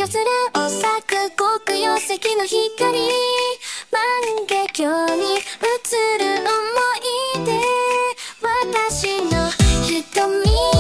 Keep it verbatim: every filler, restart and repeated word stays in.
するお錯極曜石の光万華鏡に映る想い出私の瞳